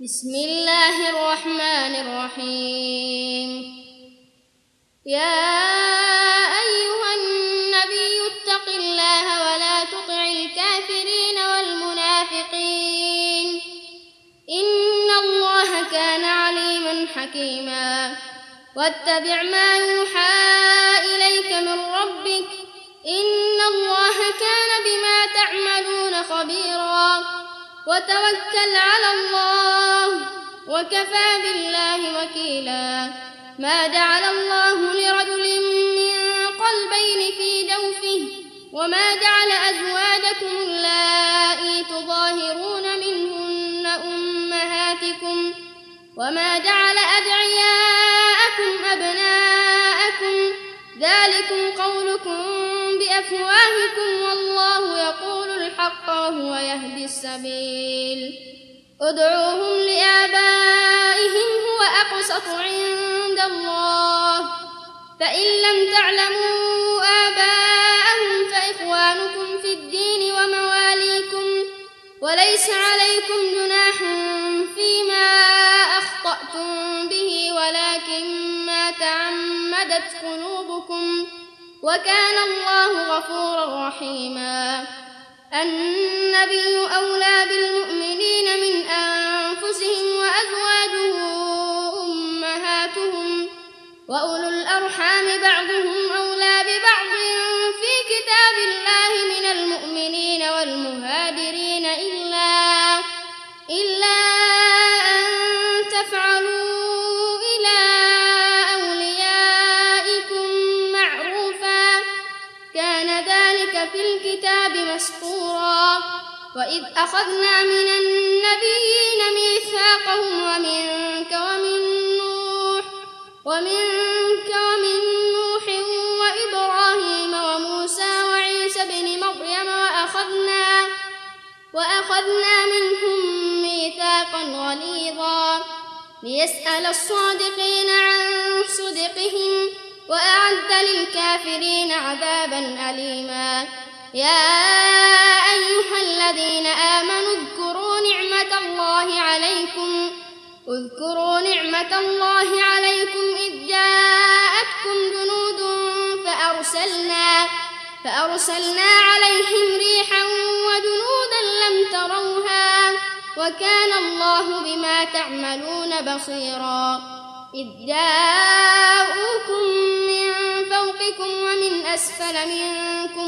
بسم الله الرحمن الرحيم. يا أيها النبي اتق الله ولا تطع الكافرين والمنافقين إن الله كان عليما حكيما. واتبع ما يوحى إليك من ربك إن الله كان بما تعملون خبيرا. وتوكل على الله وكفى بالله وكيلا. ما جعل الله لرجل من قلبين في جوفه وما جعل أزواجكم اللائي تظاهرون منهن أمهاتكم وما جعل أدعياءكم أبناءكم ذلكم قولكم بأفواهكم والله يقول الحق وهو يهدي السبيل. ادعوهم لآبائهم هو أقسط عند الله فإن لم تعلموا آباءهم فإخوانكم في الدين ومواليكم وليس عليكم جناح فيما أخطأتم به ولكن ما تعمدت قلوبكم وكان الله غفورا رحيما. النبي أولى بالمؤمنين من أنفسهم وأزواجه أمهاتهم وأولو الأرحام بعضهم أولى ببعض في كتاب الله من المؤمنين والمهاجرين إلا أن تفعلوا إلى أوليائكم معروفا كان ذلك في الكتاب مسطورا. وإذ أخذنا من النبيين ميثاقهم ومنك ومن نوح وإبراهيم وموسى وعيسى بن مريم وأخذنا منهم ميثاقا غليظا ليسأل الصادقين عن صدقهم وأعد للكافرين عذابا أليما. يا أيها الذين آمنوا اذكروا نعمة الله عليكم إذ جاءتكم جنود فأرسلنا عليهم ريحا وجنودا لم تروها وكان الله بما تعملون بصيرا. إذ جاءوكم من فوقكم ومن أسفل منكم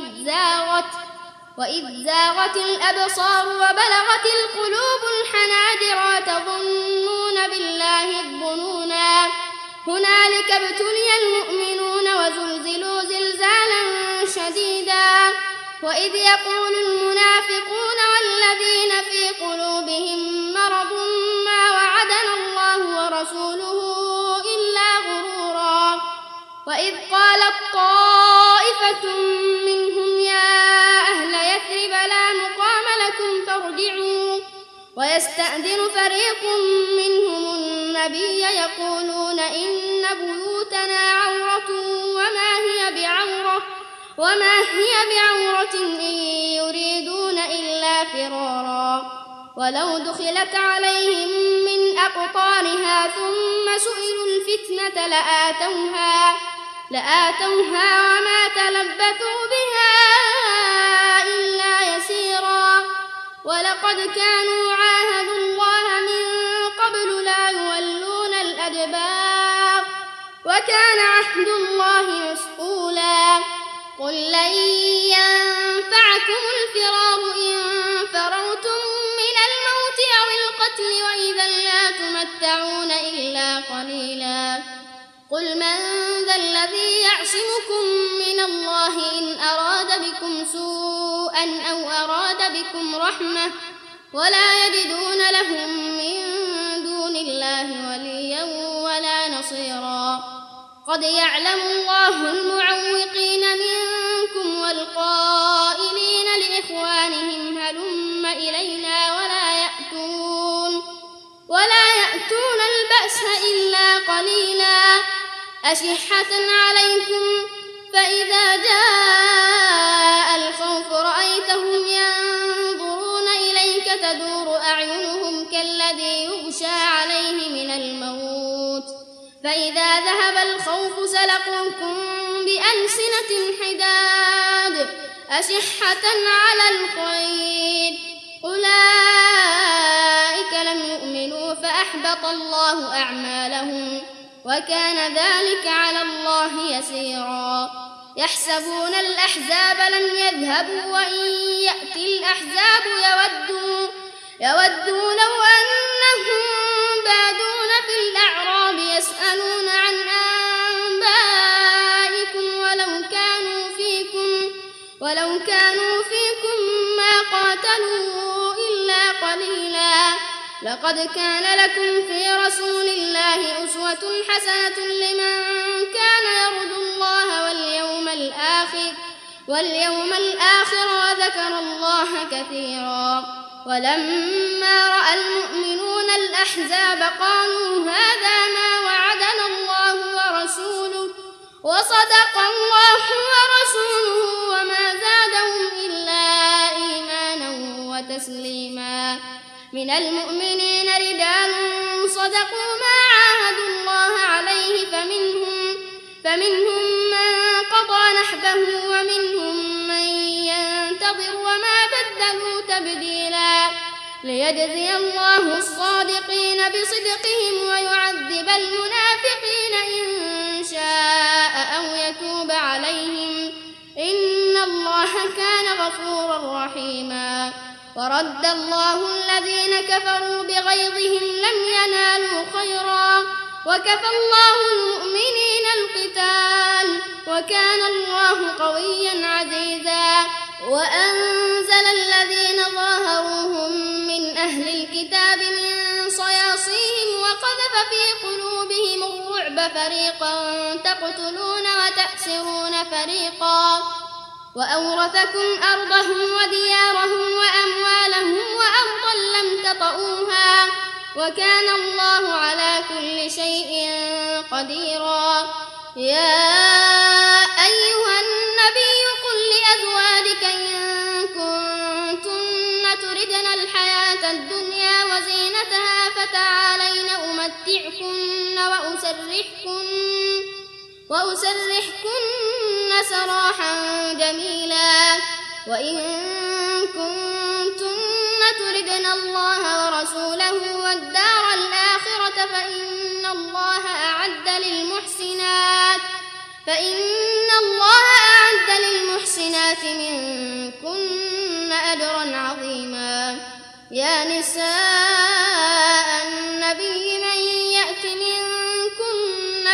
وإذ زاغت الأبصار وبلغت القلوب الحناجر وتظنون بالله الظنونا هنالك ابتلي المؤمنون وزلزلوا زلزالا شديدا. وإذ يقول المنافقون والذين في قلوبهم مرض ما وعدنا الله ورسوله إلا غرورا. وإذ قالت طائفة منهم يا أهل يثرب لا مقام لكم فارجعوا ويستأذن فريق منهم النبي يقولون إن بيوتنا عورة وما هي بعورة إن يريدون إلا فرارا. ولو دخلت عليهم من أقطارها ثم سئلوا الفتنة لآتوها وما تلبثوا بها إلا يسيرا. ولقد كانوا عاهدوا الله من قبل لا يولون الأدبار وكان عهد الله مسئولا. قل لن ينفعكم الفرار إن فررتم من الموت أو القتل وإذا لا تمتعون إلا قليلا. قل من ذا الذي يعصمكم من الله إن أراد بكم سوءا أو أراد بكم رحمة ولا يجدون لهم من دون الله وليا ولا نصيرا. قد يعلم الله المعوقين منكم والقائلين لإخوانهم هلم إلينا ولا يأتون البأس إلا قليلا. أشحة عليكم فإذا جاء الخوف رأيتهم ينظرون إليك تدور أعينهم كالذين الذي يغشى عليه من الموت، فإذا ذهب الخوف سلقوكم بألسنة حداد أشحة على الخير، أولئك لم يؤمنوا فأحبط الله أعمالهم، وكان ذلك على الله يسيرا. يحسبون الأحزاب لم يذهبوا وإن يأتي الأحزاب يودوا لو أنهم بادون في الأعراب يسألون عن أنبائكم ولو كانوا فيكم ما قاتلوا إلا قليلا. لقد كان لكم في رسول الله أسوة حسنة لمن كان يرجو الله واليوم الآخر وذكر الله كثيرا. ولما رأى المؤمنون الأحزاب قالوا هذا ما وعدنا الله ورسوله وصدق الله ورسوله وما زادهم إلا إيمانا وتسليما. من المؤمنين رجال صدقوا ما عاهدوا الله عليه فمنهم من قضى نحبه ومنهم من ينتظر وما بدلوا تبديلا، ليجزي الله الصادقين بصدقهم ويعذب المنافقين إن شاء أو يتوب عليهم، إن الله كان غفورا رحيما. ورد الله الذين كفروا بغيظهم لم ينالوا خيرا وكفى الله المؤمنين القتال وكان الله قويا عزيزا. وأنزل الذين ظاهروهم من أهل الكتاب من صياصيهم وقذف في قلوبهم الرعب فريقا تقتلون وتأسرون فريقا، وأورثكم أرضهم وديارهم وأموالهم وأرضا لم تطئوها وكان الله على كل شيء قديرا. يا أيها النبي قل لأزواجك إن كنتن تردن الحياة الدنيا وزينتها فتعالين أمتعكن وأسرحكن سراحا جميلا. وإن كنتن تردن الله ورسوله والدار الآخرة فإن الله أعد للمحسنات منكن أجرا عظيما. يا نساء النبي من يأت منكن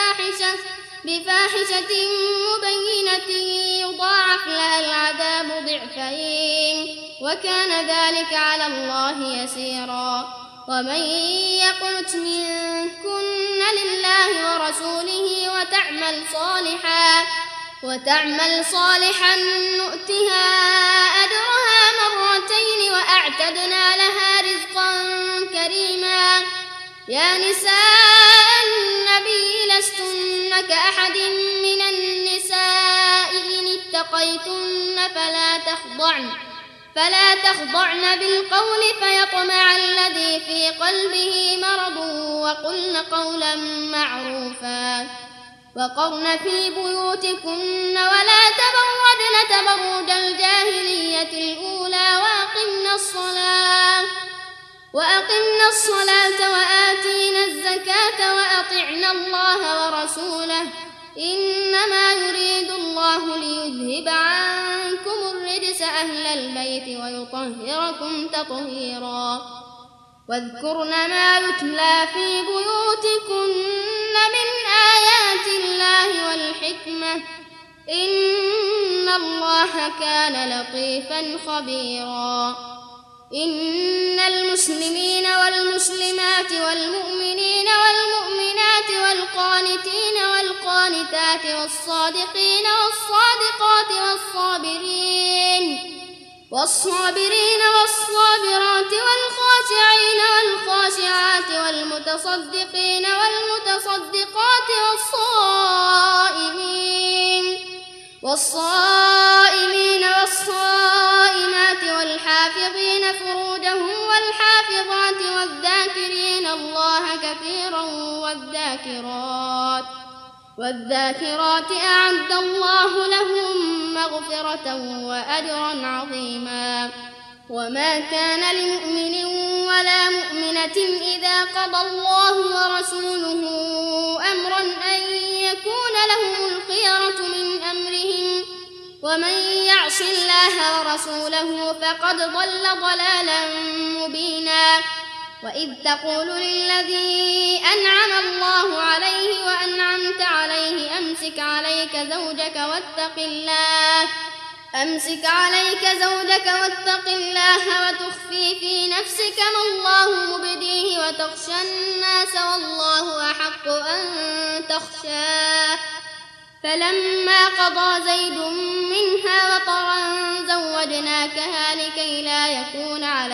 بفاحشة مبينة يضاعف لها العذاب ضعفين وكان ذلك على الله يسيرا. ومن يقنت منكن لله ورسوله وتعمل صالحا نؤتها أجرها مرتين وأعتدنا لها رزقا كريما. يا نساء النبي لستن كأحد من النساء إن اتقيتن فلا تخضعن بالقول فيطمع الذي في قلبه مرض وقلن قولا معروفا. وقرن في بيوتكن ولا تبرجن تبرج الجاهلية الأولى وأقمنا الصلاة وآتينا الزكاة وأطعنا الله ورسوله إنما يريد الله ليذهب عنكم الرجس أهل البيت ويطهركم تطهيرا. واذكرن ما يتلى في بيوتكن من آيات الله والحكمة إن الله كان لطيفا خبيرا. إن المسلمين والمسلمات والمؤمنين والمؤمنات والقانتين والقانتات والصادقين والصادقات والصابرين والصابرات والخاشعين والخاشعات والمتصدقين والمتصدقات والصائمين والصائمات والحافظين فروجهم والحافظات والحافظات والذاكرين الله كثيرا والذاكرات أعد الله لهم مغفرة وأجرا عظيما. وما كان لمؤمن ولا مؤمنة إذا قضى الله ورسوله أمرا أن يكون لهم الخيرة من أمرهم، ومن يعص الله ورسوله فقد ضل ضلالا مبينا. وإذ تقول للذي أنعم الله عليه وأنعمت عليه أمسك عليك زوجك واتق الله وتخفي في نفسك ما الله مبديه وتخشى الناس والله أحق أن تخشاه، فلما قضى زيد منها وطرا زوجناكها لكي لا يكون على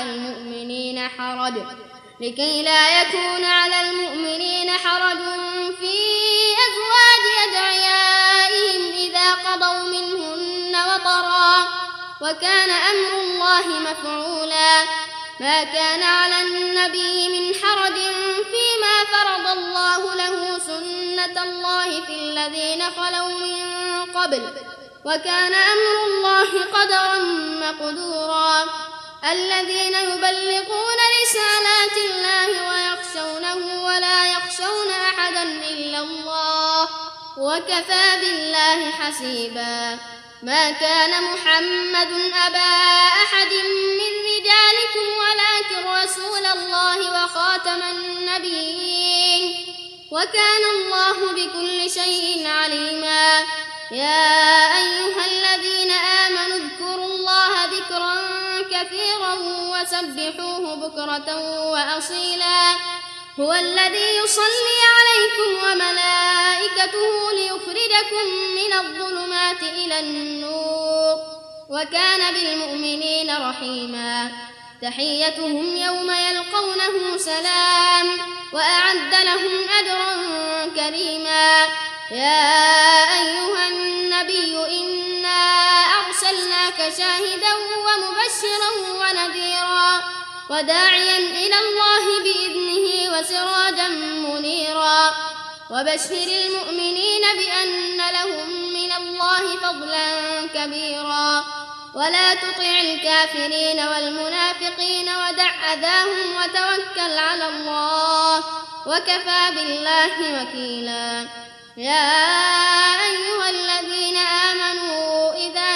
المؤمنين حرج في أزواج أدعيائهم إذا قضوا منهن وطرا، وكان أمر الله مفعولا. ما كان على النبي من حرج فيما فرض الله له، سنة الله في الذين خلوا من قبل، وكان أمر الله قدرا مقدورا. الذين يبلغون رسالات الله ويخشونه ولا يخشون أحدا إلا الله، وكفى بالله حسيبا. ما كان محمد أبا أحد من رجالكم ولكن رسول الله وخاتم النبيين، وكان الله بكل شيء عليما. يا أيها الذين آمنوا اذكروا الله ذكرا كثيرا وسبحوه بكرة وأصيلا. هو الذي يصلي عليكم وملائكته ليخرجكم من الظلمات إلى النور، وكان بالمؤمنين رحيما. تحيتهم يوم يلقونه سلام، وأعد لهم أجرا كريما. يا أيها النبي إنا أرسلناك شاهدا ومبشرا ونذيرا وداعيا إلى الله بإذنه وسراجا منيرا. وبشر المؤمنين بأن لهم من الله فضلا كبيرا. ولا تطع الكافرين والمنافقين ودع أذاهم وتوكل على الله، وكفى بالله وكيلا. يا أيها الذين آمنوا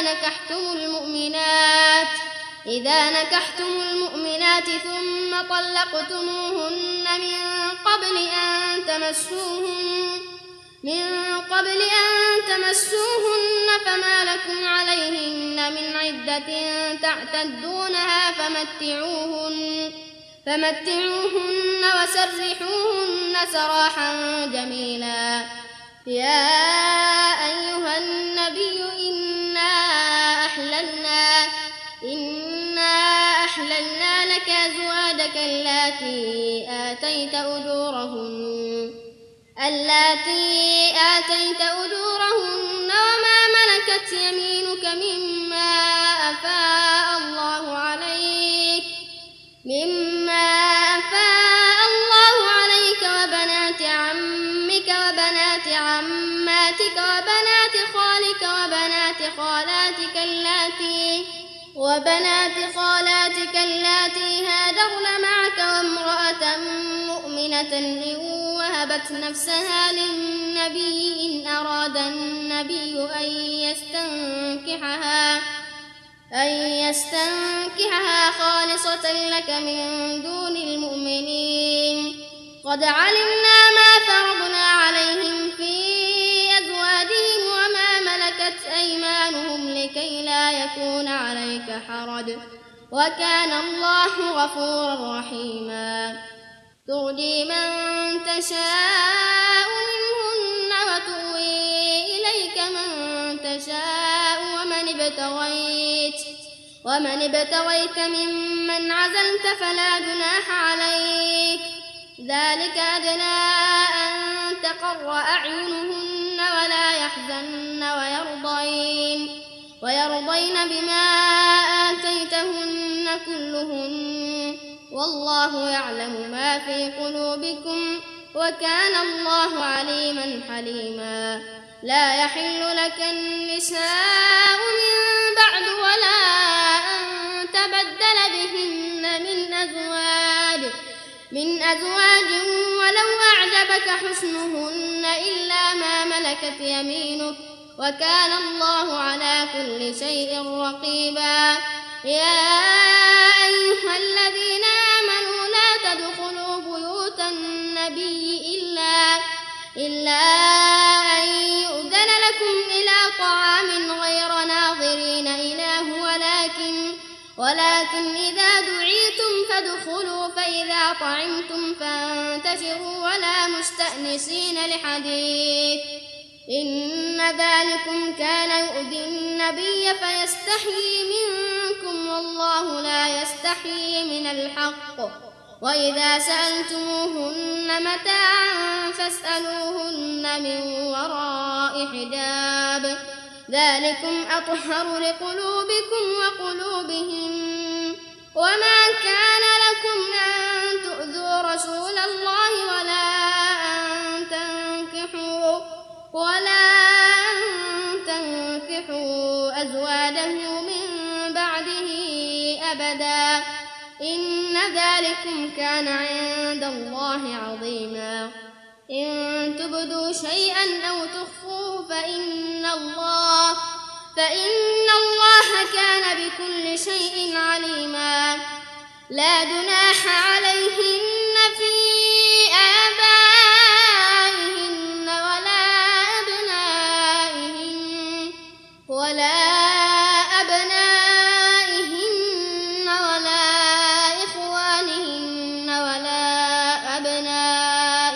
إذا نكحتم المؤمنات ثم طلقتموهن من قبل أن تمسوهن فما لكم عليهن من عدة تعتدونها فمتعوهن وسرحوهن سراحا جميلا. يا أيها النبي إنا أحللنا لك أزواجك اللاتي آتيت أجورهن وما ملكت يمينك مما أفاء الله عليك وبنات عمك وبنات عماتك وبنات خالك وبنات خالاتك اللاتي هاجرن معك وامرأة مؤمنة إن وهبت نفسها للنبي إن أراد النبي أن يستنكحها خالصة لك من دون المؤمنين. قد علمنا ما فرضنا عليهم في أزواجهم وما ملكت أيمانهم لكي لا يكون عليك حرج، وكان الله غفورا رحيما. ترجي من تشاء منهن وتؤوي إليك من تشاء ومن ابتغيت ممن عزلت فلا جناح عليك، ذلك أدنى أن تقر أعينهن ولا يحزن ويرضين بما آتيتهن كلهن، والله والله يعلم ما في قلوبكم وكان الله عليما حليما. لا يحل لك النساء من بعد ولا أن تبدل بهن من أزواج ولو أعجبك حسنهن إلا ما ملكت يمينك وكان الله على كل شيء رقيبا. يا أيها الذين آمنوا لا تدخلوا بيوت النبي إلا أن يؤذن لكم إلى طعام غير ناظرين إناه ولكن إذا دعيتم فادخلوا فإذا طعمتم فانتشروا ولا مستأنسين لحديث إن ذلكم كان يؤذي النبي فيستحيي منكم والله لا يستحيي من الحق. وإذا سألتموهن متاعا فاسألوهن من وراء حجاب ذلكم أطهر لقلوبكم وقلوبهم. وما كان لكم أن تؤذوا رسول الله ولا أن تنكحوا أزواجه من بعده أبدا إن ذلكم كان عند الله عظيما. إن تبدوا شيئا أو تخفوه فإن الله كان بكل شيء عليما. لا جناح عليهن في آبائهن ولا أبنائهن ولا إخوانهن ولا أبناء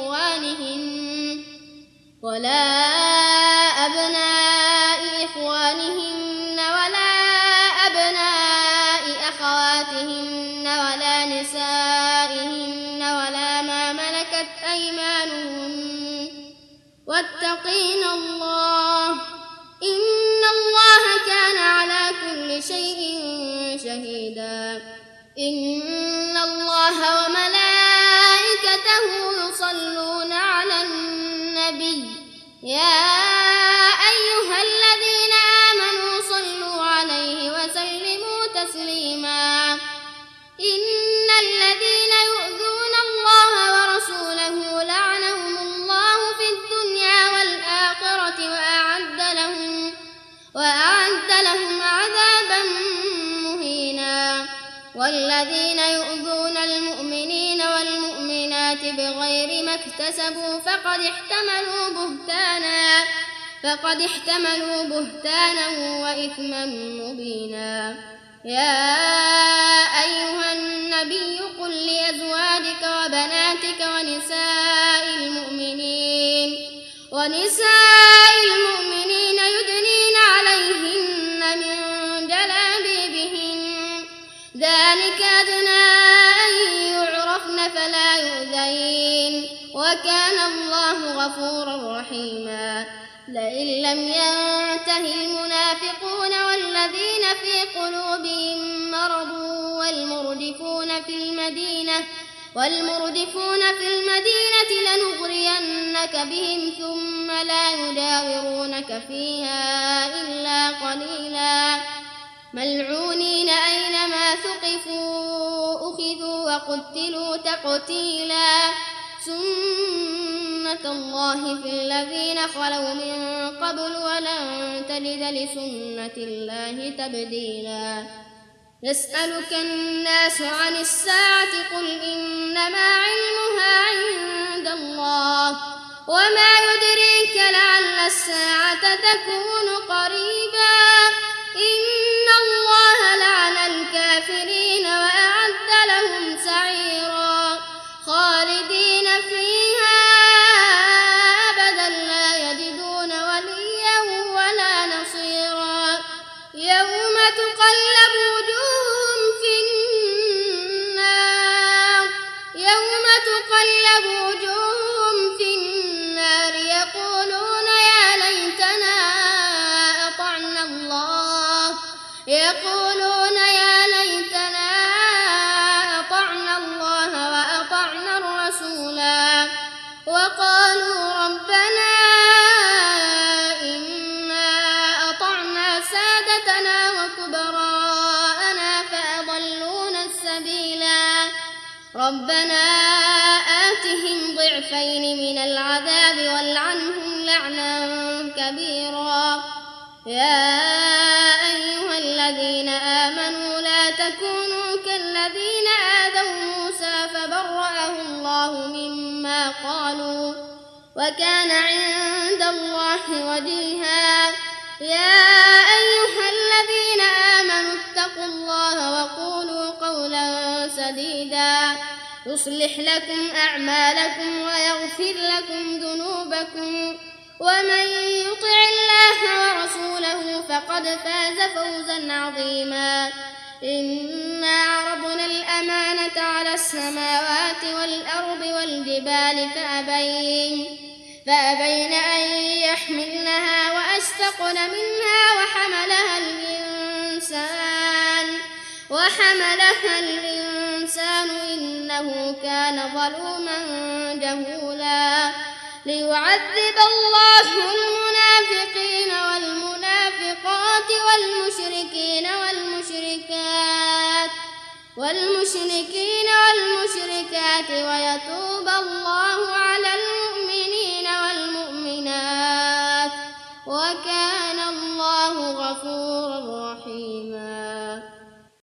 إخوانهن ولا أبناء أخواتهن ولا نسائهن ولا ما ملكت أيمانهن واتقين الله إن الله كان على كل شيء شهيدا. إن الله وملائكته يصلون على النبي يا أيها الذين آمنوا صلوا عليه وسلموا تسليما. إن الذين يؤذون الله ورسوله لعنهم الله في الدنيا والآخرة وأعد لهم عذابا مهينا. والذين يؤذون المؤمنين والمؤمنات بغير ما اكتسبوا فقد احتملوا بهتانا وإثما مبينا. يا أيها النبي قل لأزواجك وبناتك ونساء المؤمنين يدنين عليهن من جلابيبهن ذلك أدنى أن يعرفن فلا يؤذين وكان الله غفورا رحيما. لئن لم ينته المنافقون والذين في قلوبهم مرض والمردفون في المدينة لنغرينك بهم ثم لا يجاورونك فيها إلا قليلا ملعونين أينما ثقفوا أخذوا وقتلوا تقتيلا. سنة الله في الذين خلوا من قبل ولن تجد لسنة الله تبديلا. يسألك الناس عن الساعة قل إنما علمها عند الله وما يدريك لعل الساعة تكون قريبا. إن الله لعن الكافرين وأعد لهم سعيرا خالدين فيها أبدا لا يجدون وليا ولا نصيرا. يوم تقلب وجوههم في النار يقولون يا ليتنا أطعنا الله ربنا آتهم ضعفين من العذاب والعنهم لعنا كبيرا. يا أيها الذين آمنوا لا تكونوا كالذين آذوا موسى فبرأه الله مما قالوا وكان عند الله وجيها. يا أيها الذين آمنوا اتقوا الله وقولوا قولا سديدا يصلح لكم أعمالكم ويغفر لكم ذنوبكم ومن يطع الله ورسوله فقد فاز فوزا عظيما. إنا عرضنا الأمانة على السماوات والأرض والجبال فأبين أن يحملنها وأشفقن منها وحملها الإنسان إنه كان ظلوما جهولا. ليعذب الله المنافقين والمنافقات والمشركين والمشركات ويتوب